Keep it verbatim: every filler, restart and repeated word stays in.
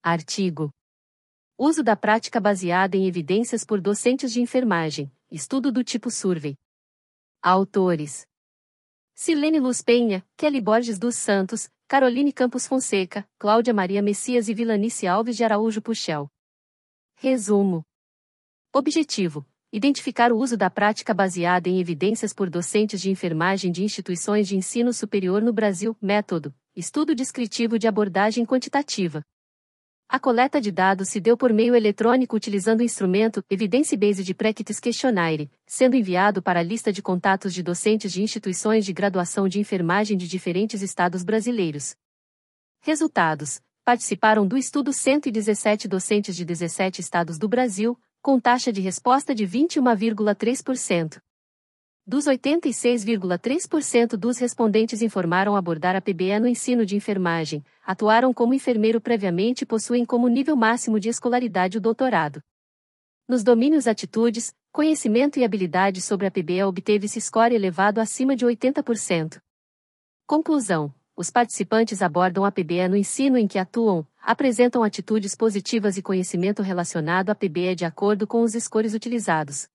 Artigo. Uso da prática baseada em evidências por docentes de enfermagem, estudo do tipo survey. Autores: Silene Luz Penha, Kelly Borges dos Santos, Caroline Campos Fonseca, Cláudia Maria Messias e Vilanice Alves de Araújo Puxel. Resumo. Objetivo: identificar o uso da prática baseada em evidências por docentes de enfermagem de instituições de ensino superior no Brasil. Método: estudo descritivo de abordagem quantitativa. A coleta de dados se deu por meio eletrônico utilizando o instrumento Evidence-Based Practice Questionnaire, sendo enviado para a lista de contatos de docentes de instituições de graduação de enfermagem de diferentes estados brasileiros. Resultados: participaram do estudo cento e dezessete docentes de dezessete estados do Brasil, com taxa de resposta de vinte e um vírgula três por cento. Dos oitenta e seis vírgula três por cento dos respondentes informaram abordar a P B E no ensino de enfermagem, atuaram como enfermeiro previamente e possuem como nível máximo de escolaridade o doutorado. Nos domínios atitudes, conhecimento e habilidade sobre a P B E obteve-se score elevado acima de oitenta por cento. Conclusão: os participantes abordam a P B E no ensino em que atuam, apresentam atitudes positivas e conhecimento relacionado à P B E de acordo com os scores utilizados.